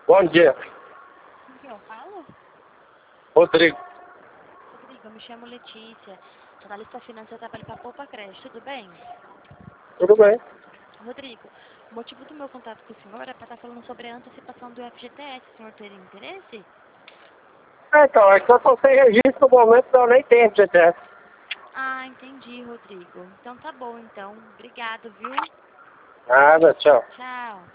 Bom dia. Com quem eu falo? Rodrigo. Rodrigo, eu me chamo Letícia, jornalista financeira, trabalho para a Poupa Creche, tudo bem? Tudo bem? Rodrigo, o motivo do meu contato com o senhor é para estar falando sobre a antecipação do FGTS. O senhor teria interesse? Então, é que eu estou sem registro no momento, então eu nem tenho FGTS. Ah, entendi, Rodrigo. Então tá bom, então. Obrigado, viu? Nada, tchau. Tchau.